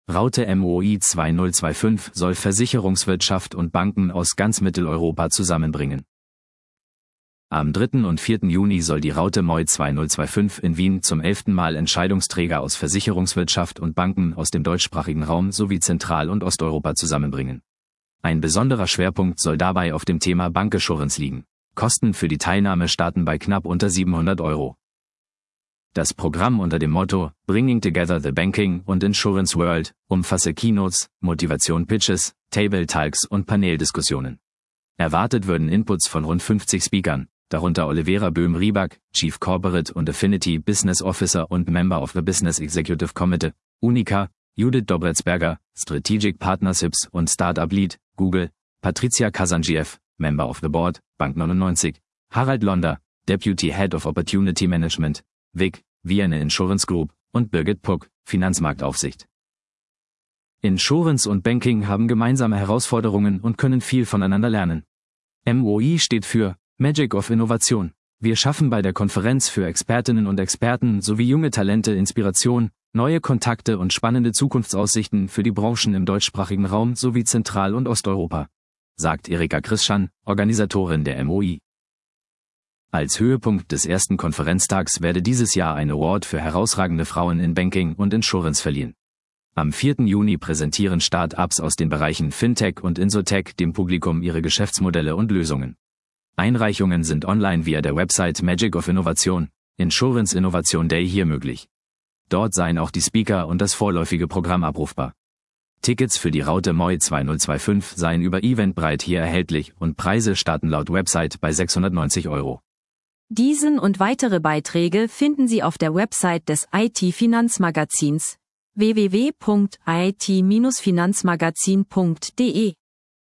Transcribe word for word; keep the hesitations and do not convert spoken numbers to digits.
Raute M O I zweitausendzfünfundzwanzig soll Versicherungswirtschaft und Banken aus ganz Mitteleuropa zusammenbringen. Am dritten und vierten Juni soll die Raute M O I zweitausendzweiundfünfzig in Wien zum elften Mal Entscheidungsträger aus Versicherungswirtschaft und Banken aus dem deutschsprachigen Raum sowie Zentral- und Osteuropa zusammenbringen. Ein besonderer Schwerpunkt soll dabei auf dem Thema Bancassurance liegen. Kosten für die Teilnahme starten bei knapp unter siebenhundert Euro. Das Programm unter dem Motto Bringing Together the Banking und Insurance World umfasse Keynotes, Motivation-Pitches, Table Talks und Paneldiskussionen. Erwartet würden Inputs von rund fünfzig Speakern, darunter Olivera Böhm-Rieback, Chief Corporate und Affinity Business Officer und Member of the Business Executive Committee, Unica, Judith Dobretsberger, Strategic Partnerships und Startup Lead, Google, Patricia Kazanjiew, Member of the Board, Bank neunundneunzig, Harald Londer, Deputy Head of Opportunity Management, W I C, Vienna Insurance Group und Birgit Puck, Finanzmarktaufsicht. Insurance und Banking haben gemeinsame Herausforderungen und können viel voneinander lernen. M O I steht für Magic of Innovation. Wir schaffen bei der Konferenz für Expertinnen und Experten sowie junge Talente Inspiration, neue Kontakte und spannende Zukunftsaussichten für die Branchen im deutschsprachigen Raum sowie Zentral- und Osteuropa, sagt Erika Krischan, Organisatorin der M O I. Als Höhepunkt des ersten Konferenztags werde dieses Jahr ein Award für herausragende Frauen in Banking und Insurance verliehen. Am vierten Juni präsentieren Start-ups aus den Bereichen Fintech und Insurtech dem Publikum ihre Geschäftsmodelle und Lösungen. Einreichungen sind online via der Website Magic of Innovation, Insurance Innovation Day hier möglich. Dort seien auch die Speaker und das vorläufige Programm abrufbar. Tickets für die Raute M O I zweitausendzweiundfünfzig seien über Eventbrite hier erhältlich und Preise starten laut Website bei sechshundertneunzig Euro. Diesen und weitere Beiträge finden Sie auf der Website des I T-Finanzmagazins w w w punkt i t Bindestrich finanzmagazin punkt d e.